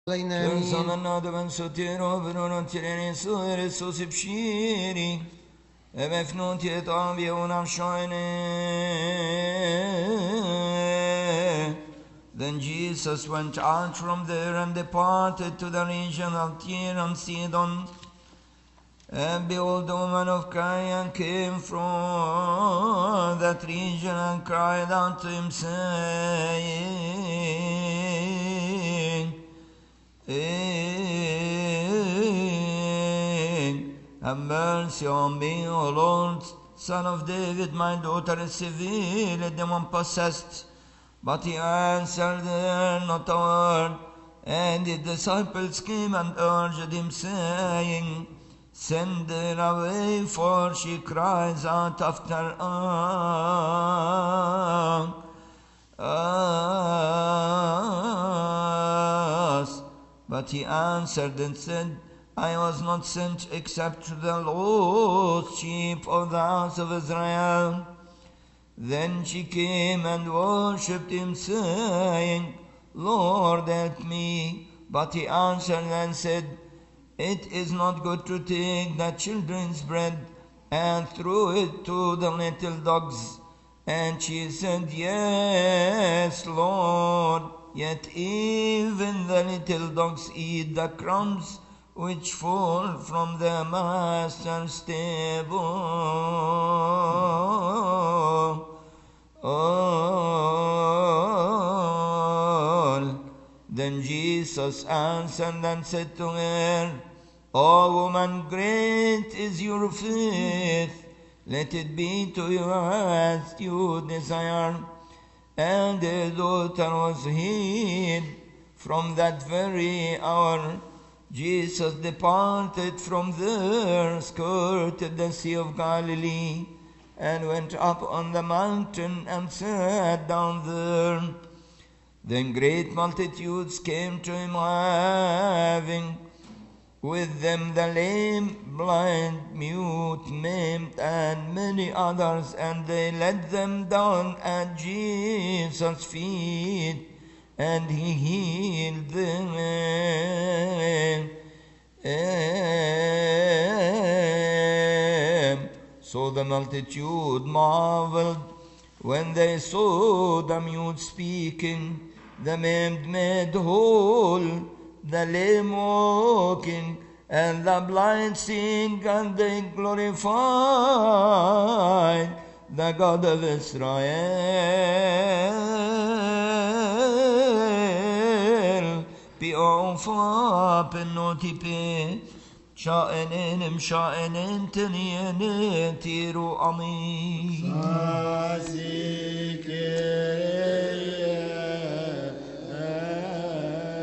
Sana ben sotiro venon tireni sure susipshiri emefnot yet avionam shine. Then Jesus went out from there and departed to the region of Tyre and Sidon. And behold, the woman of Canaan came from that region and cried out to him, saying, have mercy on me, O Lord, Son of David, my daughter is severely demon-possessed. But he answered her not a word. And the disciples came and urged him, saying, send her away, for she cries out after us. But he answered and said, I was not sent except to the lost sheep of the house of Israel. Then she came and worshipped him, saying, Lord, help me. But he answered and said, it is not good to take the children's bread and throw it to the little dogs. And she said, yes, Lord, yet even the little dogs eat the crumbs which fall from the master's table. Then Jesus answered and said to her, O woman, great is your faith. Let it be to you as you desire. And the daughter was healed. From that very hour, Jesus departed from there, skirted the Sea of Galilee, and went up on the mountain and sat down there. Then great multitudes came to him, having with them the lame, blind, mute, maimed, and many others, and they led them down at Jesus' feet, and he healed them. So the multitude marveled when they saw the mute speaking, the maimed made whole, the lame walking, and the blind seeing, and they glorified the God of Israel. Beofa penotipe, شائنين مشائنين تنين تيرو أمين.